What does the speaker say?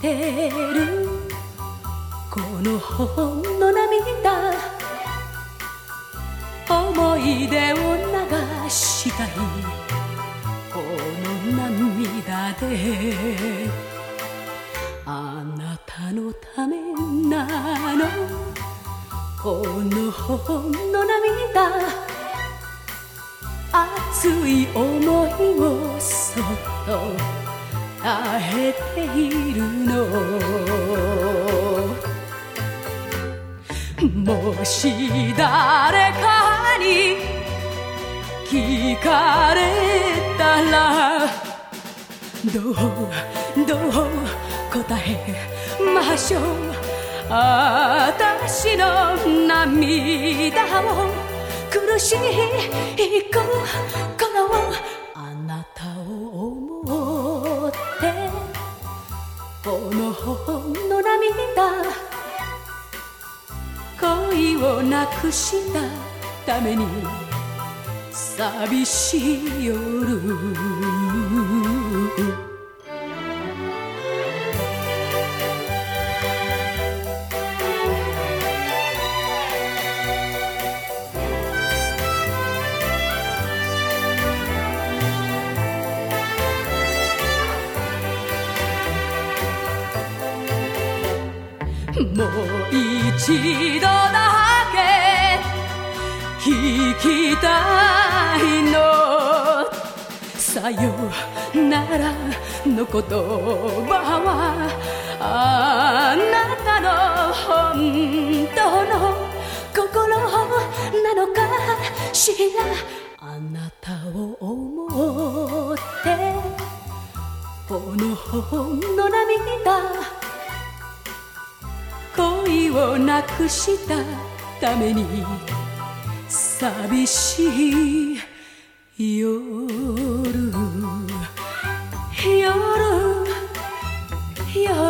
てるこのほんの涙、思い出を流したいこの涙で、あなたのためなのこのほんの涙、熱い思いをそっと耐えているの。もし誰かに聞かれたら、どう答えましょう。私の涙を苦しい心を、あなたを思ってこのほんの涙、恋をなくしたために寂しい夜。もう一度だけ聞きたいの。さよならの言葉はあなたの本当の心なのかしら。あなたを思ってこのほんの涙、恋をなくしたために寂しい夜。